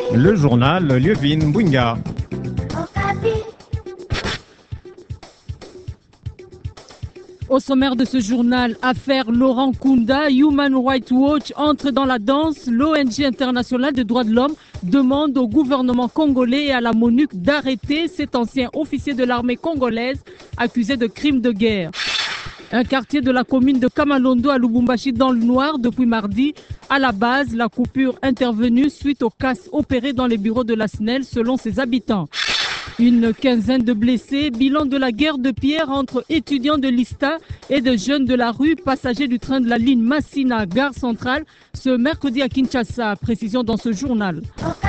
Le journal Lievin Bunga. Au sommaire de ce journal, affaire Laurent Nkunda, Human Rights Watch entre dans la danse. L'ONG internationale des droits de l'homme demande au gouvernement congolais et à la MONUC d'arrêter cet ancien officier de l'armée congolaise accusé de crimes de guerre. Un quartier de la commune de Kamalondo à Lubumbashi dans le noir depuis mardi. À la base, la coupure intervenue suite aux casses opérées dans les bureaux de la SNEL selon ses habitants. Une quinzaine de blessés, bilan de la guerre de pierre entre étudiants de l'ISTA et de jeunes de la rue, passagers du train de la ligne Massina, gare centrale, ce mercredi à Kinshasa. Précision dans ce journal.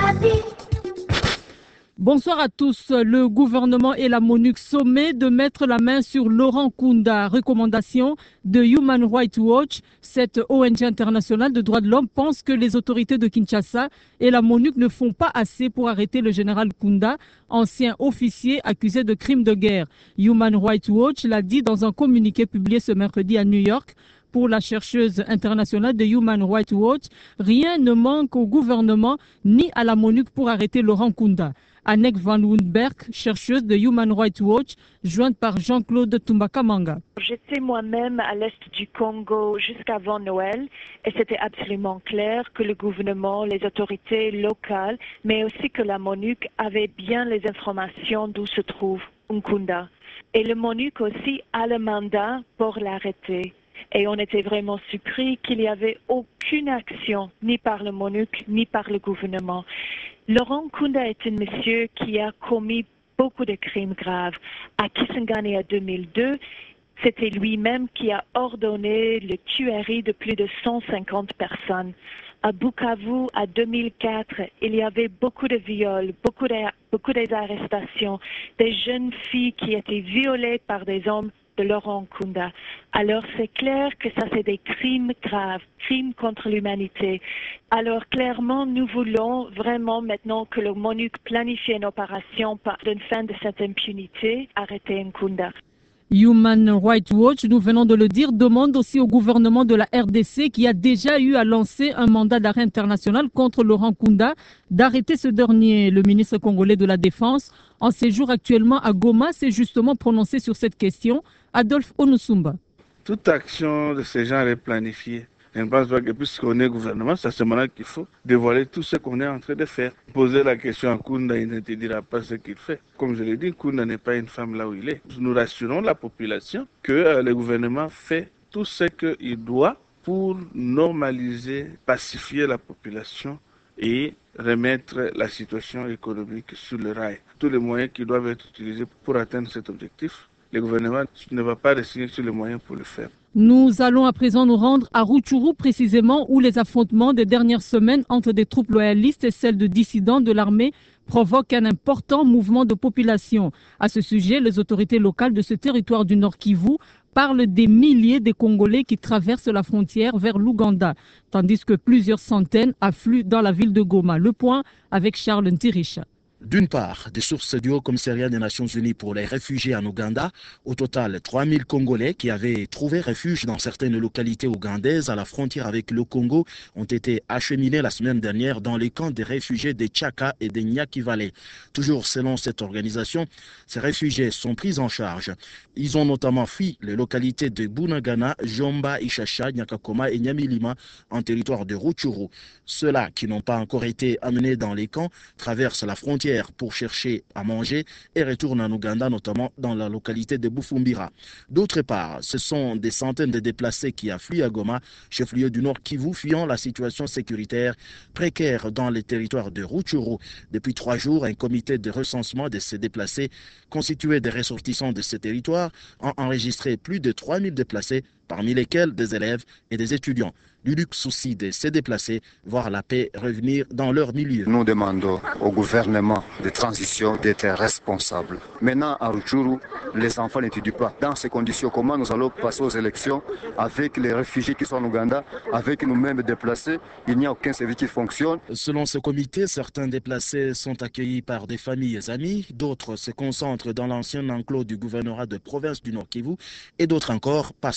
Bonsoir à tous. Le gouvernement et la MONUC sommet de mettre la main sur Laurent Nkunda. Recommandation de Human Rights Watch. Cette ONG internationale de droits de l'homme pense que les autorités de Kinshasa et la MONUC ne font pas assez pour arrêter le général Nkunda, ancien officier accusé de crimes de guerre. Human Rights Watch l'a dit dans un communiqué publié ce mercredi à New York. Pour la chercheuse internationale de Human Rights Watch, rien ne manque au gouvernement ni à la MONUC pour arrêter Laurent Nkunda. Anneke van Woudenberg, chercheuse de Human Rights Watch, jointe par Jean-Claude Tumbakamanga. J'étais moi-même à l'est du Congo jusqu'avant Noël et c'était absolument clair que le gouvernement, les autorités locales, mais aussi que la MONUC avaient bien les informations d'où se trouve Nkunda. Et le MONUC aussi a le mandat pour l'arrêter. Et on était vraiment surpris qu'il n'y avait aucune action, ni par le MONUC, ni par le gouvernement. Laurent Nkunda est un monsieur qui a commis beaucoup de crimes graves. À Kisangani en 2002, c'était lui-même qui a ordonné le tuerie de plus de 150 personnes. À Bukavu, en 2004, il y avait beaucoup de viols, beaucoup d'arrestations, des jeunes filles qui étaient violées par des hommes de Laurent Nkunda. Alors c'est clair que ça c'est des crimes graves, crimes contre l'humanité. Alors clairement nous voulons vraiment maintenant que le MONUC planifie une opération par une fin de cette impunité, arrêter Nkunda. Human Rights Watch, nous venons de le dire, demande aussi au gouvernement de la RDC qui a déjà eu à lancer un mandat d'arrêt international contre Laurent Nkunda d'arrêter ce dernier. Le ministre congolais de la Défense, en séjour actuellement à Goma, s'est justement prononcé sur cette question. Adolphe Onusumba. Toute action de ces gens est planifiée. Je ne pense pas que puisqu'on est gouvernement, c'est à ce moment-là qu'il faut dévoiler tout ce qu'on est en train de faire. Poser la question à Nkunda, il ne te dira pas ce qu'il fait. Comme je l'ai dit, Nkunda n'est pas une femme là où il est. Nous rassurons la population que le gouvernement fait tout ce qu'il doit pour normaliser, pacifier la population et remettre la situation économique sur le rail. Tous les moyens qui doivent être utilisés pour atteindre cet objectif, le gouvernement ne va pas resigner sur les moyens pour le faire. Nous allons à présent nous rendre à Rutshuru précisément où les affrontements des dernières semaines entre des troupes loyalistes et celles de dissidents de l'armée provoquent un important mouvement de population. À ce sujet, les autorités locales de ce territoire du Nord Kivu parlent des milliers de Congolais qui traversent la frontière vers l'Ouganda, tandis que plusieurs centaines affluent dans la ville de Goma. Le point avec Charles Ntiricha. D'une part, des sources du Haut-Commissariat des Nations Unies pour les réfugiés en Ouganda, au total 3000 Congolais qui avaient trouvé refuge dans certaines localités ougandaises à la frontière avec le Congo ont été acheminés la semaine dernière dans les camps des réfugiés de Tchaka et de Nyakivale. Toujours selon cette organisation, ces réfugiés sont pris en charge. Ils ont notamment fui les localités de Bunagana, Jomba, Ishasha, Nyakakoma et Nyamilima en territoire de Rutshuru. Ceux-là qui n'ont pas encore été amenés dans les camps traversent la frontière pour chercher à manger et retournent en Ouganda, notamment dans la localité de Bufumbira. D'autre part, ce sont des centaines de déplacés qui affluent à Goma, chef-lieu du Nord Kivu, fuyant la situation sécuritaire précaire dans les territoires de Rutshuru. Depuis 3 jours, un comité de recensement de ces déplacés, constitué des ressortissants de ces territoires, a enregistré plus de 3000 déplacés, parmi lesquels des élèves et des étudiants. L'unique souci de ces déplacés, voir la paix revenir dans leur milieu. Nous demandons au gouvernement de transition d'être responsable. Maintenant, à Rutshuru, les enfants n'étudient pas. Dans ces conditions, comment nous allons passer aux élections avec les réfugiés qui sont en Ouganda, avec nous-mêmes déplacés? Il n'y a aucun service qui fonctionne. Selon ce comité, certains déplacés sont accueillis par des familles amies, d'autres se concentrent dans l'ancien enclos du gouvernorat de province du Nord Kivu et d'autres encore passent la nuit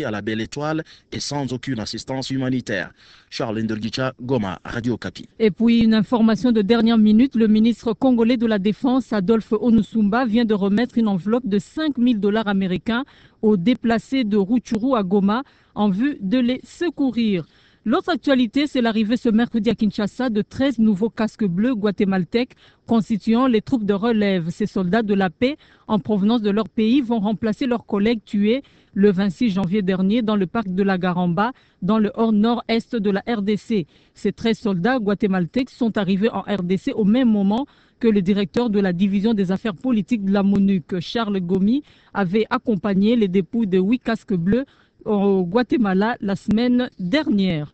à la Belle Étoile et sans aucune assistance humanitaire. Charles Ndelgicha, Goma, Radio Okapi. Et puis une information de dernière minute, le ministre congolais de la Défense, Adolphe Onusumba, vient de remettre une enveloppe de 5 000 $ américains aux déplacés de Rutshuru à Goma en vue de les secourir. L'autre actualité, c'est l'arrivée ce mercredi à Kinshasa de 13 nouveaux casques bleus guatémaltèques constituant les troupes de relève. Ces soldats de la paix en provenance de leur pays vont remplacer leurs collègues tués le 26 janvier dernier dans le parc de la Garamba, dans le nord-est de la RDC. Ces 13 soldats guatémaltèques sont arrivés en RDC au même moment que le directeur de la division des affaires politiques de la MONUC, Charles Gomi, avait accompagné les dépouilles de 8 casques bleus au Guatemala la semaine dernière.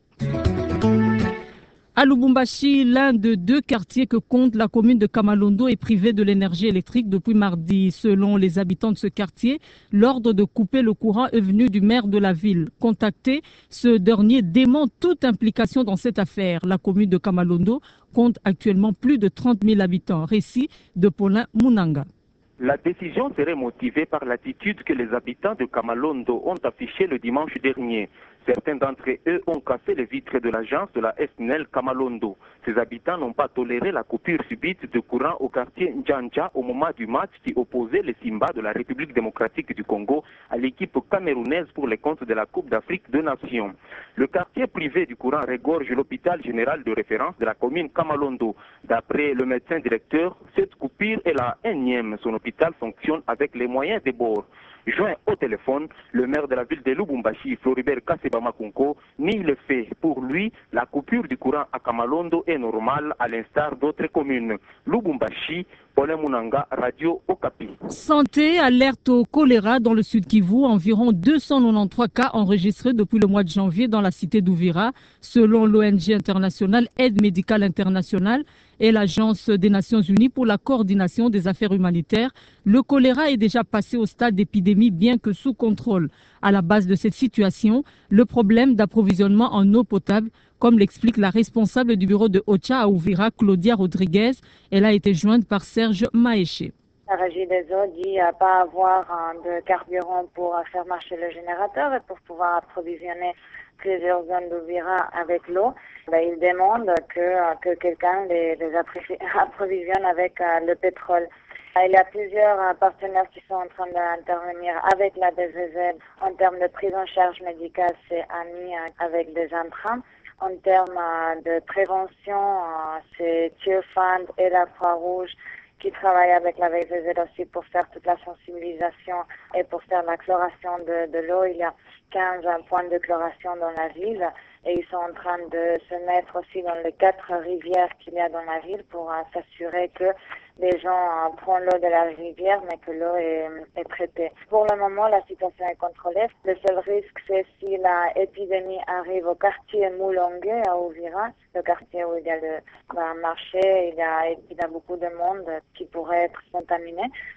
À Lubumbashi, l'un de 2 quartiers que compte la commune de Kamalondo est privé de l'énergie électrique depuis mardi. Selon les habitants de ce quartier, l'ordre de couper le courant est venu du maire de la ville. Contacté, ce dernier dément toute implication dans cette affaire. La commune de Kamalondo compte actuellement plus de 30 000 habitants. Récit de Paulin Munanga. La décision serait motivée par l'attitude que les habitants de Kamalondo ont affichée le dimanche dernier. Certains d'entre eux ont cassé les vitres de l'agence de la SNEL Kamalondo. Ces habitants n'ont pas toléré la coupure subite de courant au quartier Ndjandja au moment du match qui opposait les Simba de la République démocratique du Congo à l'équipe camerounaise pour les comptes de la Coupe d'Afrique des Nations. Le quartier privé du courant regorge l'hôpital général de référence de la commune Kamalondo. D'après le médecin directeur, cette coupure est la énième. Son hôpital fonctionne avec les moyens des bords. Joint au téléphone, le maire de la ville de Lubumbashi, Floribert Kaseba-Makunko, nie le fait. Pour lui, la coupure du courant à Kamalondo est normale à l'instar d'autres communes. Lubumbashi, Paulin Munanga, Radio Okapi. Santé, alerte au choléra dans le sud Kivu. Environ 293 cas enregistrés depuis le mois de janvier dans la cité d'Ouvira, selon l'ONG internationale Aide médicale internationale et l'Agence des Nations Unies pour la coordination des affaires humanitaires. Le choléra est déjà passé au stade d'épidémie, bien que sous contrôle. À la base de cette situation, le problème d'approvisionnement en eau potable, comme l'explique la responsable du bureau de OCHA à Ouvira, Claudia Rodriguez. Elle a été jointe par Serge Maéché. La régie des eaux dit pas avoir de carburant pour faire marcher le générateur et pour pouvoir approvisionner plusieurs zones d'Ouvira avec l'eau. Ils demandent que quelqu'un les approvisionne avec le pétrole. Il y a plusieurs partenaires qui sont en train d'intervenir avec la DGZ en termes de prise en charge médicale, c'est AMI avec des intrants. En termes de prévention, c'est Tearfund et la Croix-Rouge qui travaillent avec la VGZ aussi pour faire toute la sensibilisation et pour faire la chloration de l'eau. Il y a 15 points de chloration dans la ville et ils sont en train de se mettre aussi dans les 4 rivières qu'il y a dans la ville pour s'assurer que les gens prennent l'eau de la rivière mais que l'eau est traitée. Pour le moment, la situation est contrôlée. Le seul risque, c'est si l'épidémie arrive au quartier Moulongue à Ouvira, le quartier où il y a le marché, il y a beaucoup de monde qui pourrait être contaminé.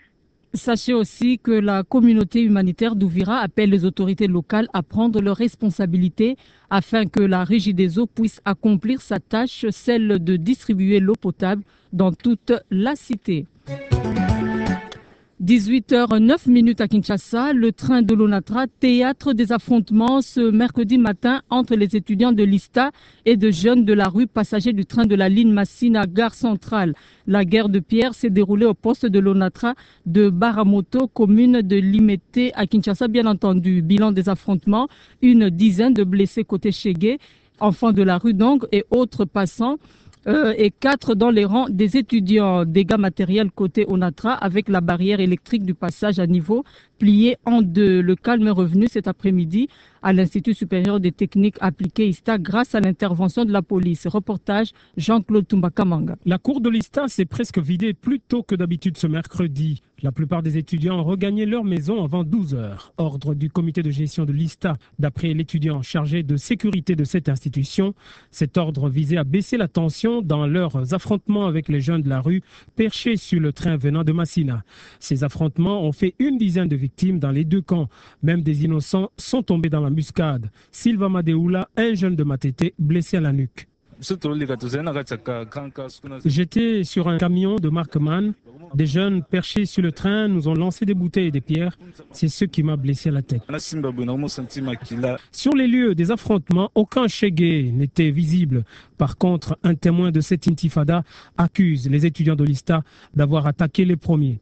Sachez aussi que la communauté humanitaire d'Ouvira appelle les autorités locales à prendre leurs responsabilités afin que la Régie des eaux puisse accomplir sa tâche, celle de distribuer l'eau potable dans toute la cité. 18h09 à Kinshasa, le train de l'ONATRA, théâtre des affrontements ce mercredi matin entre les étudiants de l'ISTA et de jeunes de la rue passagers du train de la ligne Massina, gare centrale. La guerre de pierre s'est déroulée au poste de l'ONATRA de Baramoto, commune de Limete à Kinshasa, bien entendu. Bilan des affrontements, une dizaine de blessés côté Chégué, enfants de la rue donc et autres passants. Et 4 dans les rangs des étudiants. Dégâts matériels côté ONATRA avec la barrière électrique du passage à niveau pliée en 2. Le calme est revenu cet après-midi à l'Institut supérieur des techniques appliquées ISTA grâce à l'intervention de la police. Reportage Jean-Claude Tumbakamanga. La cour de l'ISTA s'est presque vidée plus tôt que d'habitude ce mercredi. La plupart des étudiants ont regagné leur maison avant 12 heures. Ordre du comité de gestion de l'ISTA, d'après l'étudiant chargé de sécurité de cette institution. Cet ordre visait à baisser la tension dans leurs affrontements avec les jeunes de la rue perchés sur le train venant de Massina. Ces affrontements ont fait une dizaine de victimes dans les 2 camps. Même des innocents sont tombés dans la muscade. Sylva Madeoula, un jeune de Matete, blessé à la nuque. J'étais sur un camion de marque MAN. Des jeunes perchés sur le train nous ont lancé des bouteilles et des pierres. C'est ce qui m'a blessé la tête. Sur les lieux des affrontements, aucun Chegué n'était visible. Par contre, un témoin de cette intifada accuse les étudiants de l'ISTA d'avoir attaqué les premiers.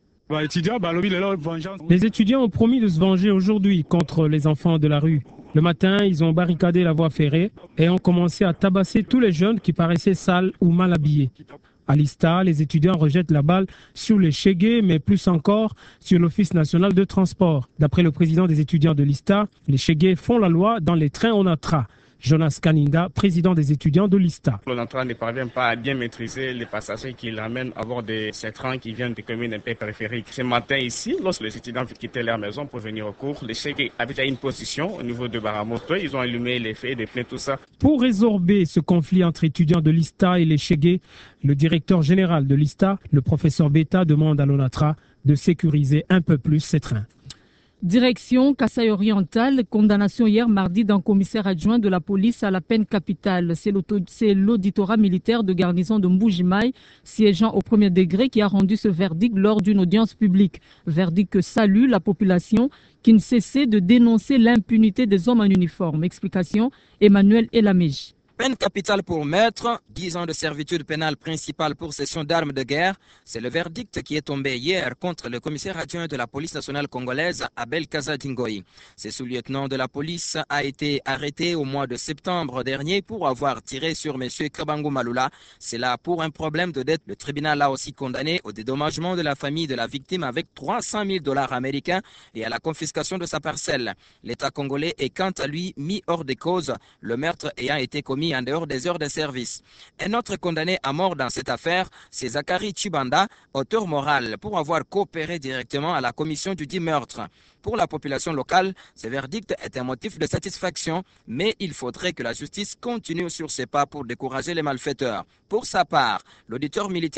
Les étudiants ont promis de se venger aujourd'hui contre les enfants de la rue. Le matin, ils ont barricadé la voie ferrée et ont commencé à tabasser tous les jeunes qui paraissaient sales ou mal habillés. À l'ISTA, les étudiants rejettent la balle sur les Chegué, mais plus encore sur l'Office national de transport. D'après le président des étudiants de l'ISTA, les Chegué font la loi dans les trains ONATRA. Jonas Kaninga, président des étudiants de l'ISTA. L'ONATRA ne parvient pas à bien maîtriser les passagers qui l'amènent à bord de ces trains qui viennent des communes un peu périphériques. Ce matin ici, lorsque les étudiants quittaient leur maison pour venir au cours, les Chegué avaient déjà une position au niveau de Baramoto. Ils ont allumé les feux, des pneus, tout ça. Pour résorber ce conflit entre étudiants de l'ISTA et les Chegué, le directeur général de l'ISTA, le professeur Beta, demande à l'ONATRA de sécuriser un peu plus ces trains. Direction Kasaï-Oriental, condamnation hier mardi d'un commissaire adjoint de la police à la peine capitale. C'est l'auditorat militaire de garnison de Mbujimaï, siégeant au premier degré, qui a rendu ce verdict lors d'une audience publique. Verdict que salue la population qui ne cessait de dénoncer l'impunité des hommes en uniforme. Explication, Emmanuel Elamej. Peine capitale pour meurtre, 10 ans de servitude pénale principale pour cession d'armes de guerre. C'est le verdict qui est tombé hier contre le commissaire adjoint de la police nationale congolaise, Abel Kazatingoï. Ce sous-lieutenant de la police a été arrêté au mois de septembre dernier pour avoir tiré sur M. Kabango Malula. C'est là pour un problème de dette. Le tribunal a aussi condamné au dédommagement de la famille de la victime avec 300 000 $ américains et à la confiscation de sa parcelle. L'État congolais est quant à lui mis hors de cause, le meurtre ayant été commis en dehors des heures de service. Un autre condamné à mort dans cette affaire, c'est Zachary Chibanda, auteur moral, pour avoir coopéré directement à la commission du dit meurtre. Pour la population locale, ce verdict est un motif de satisfaction, mais il faudrait que la justice continue sur ses pas pour décourager les malfaiteurs. Pour sa part, l'auditeur militaire